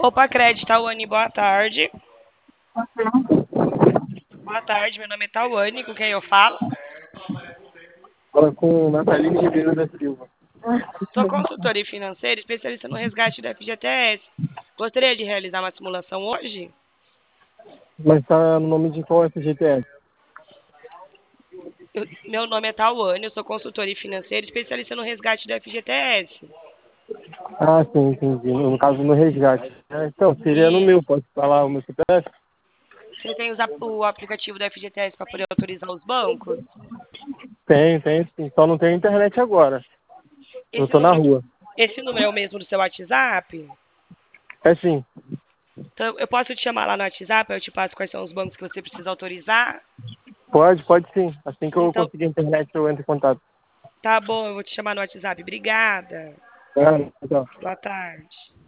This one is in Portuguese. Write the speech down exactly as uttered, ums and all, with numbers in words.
Opa, Crédito, Tawane, boa tarde. Boa tarde, meu nome é Tawane, com quem eu falo? Fala com Nataline Ribeiro da Silva. Sou consultora e financeira, especialista no resgate do F G T S. Gostaria de realizar uma simulação hoje? Mas tá no nome de qual F G T S? Eu- meu nome é Tawane, eu sou consultora e financeira, especialista no resgate do F G T S. Ah, sim, entendi. No caso, no resgate. É, então, seria no E meu. Pode falar o meu C P F? você tem usa- o aplicativo do F G T S para poder autorizar os bancos? Tem, tem sim. Só não tem internet agora. Eu Esse tô na número, rua. esse número é o mesmo do seu WhatsApp? É sim. Então, eu posso te chamar lá no WhatsApp, eu te passo quais são os bancos que você precisa autorizar? Pode, pode sim. Assim que eu Então, conseguir a internet, eu entro em contato. tá bom, eu vou te chamar no WhatsApp. Obrigada. Ah, então. Boa tarde.